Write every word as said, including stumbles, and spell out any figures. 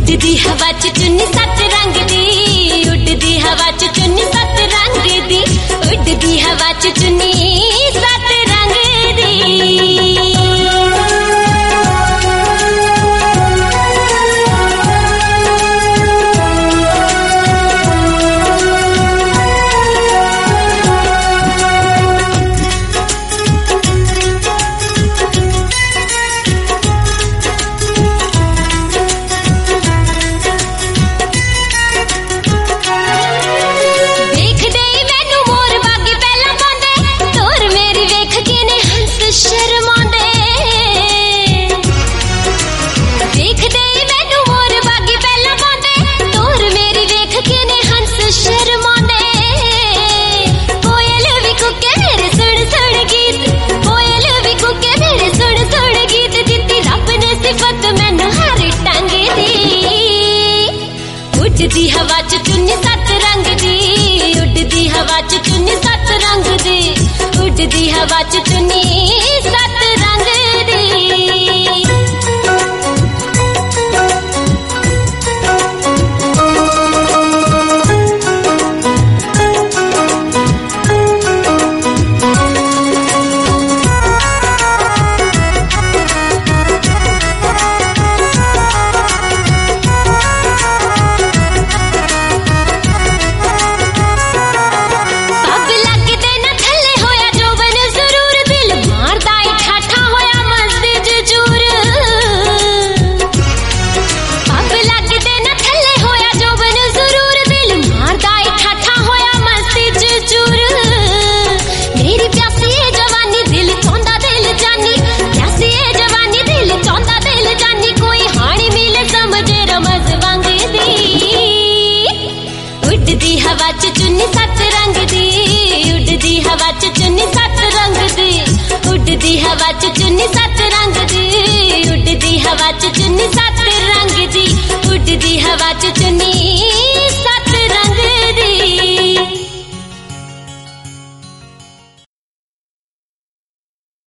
उड़दी हवा च चुन्नी सत रंग दी, उड़दी हवा च चुन्नी सत रंग दी, उड़दी हवा च चुन्नी सत रंग दी। उड़दी हवा च चुन्नी सत रंग दी, उड़दी हवा च चुन्नी सत रंग दी, उड़दी हवा च चुन्नी सत रंग दी। उड़दी हवा च चुन्नी सत रंग दी, उड़दी हवा च चुन्नी सत रंग दी, उड़दी हवा च चुन्नी सत रंग दी, उड़दी हवा च चुन्नी सत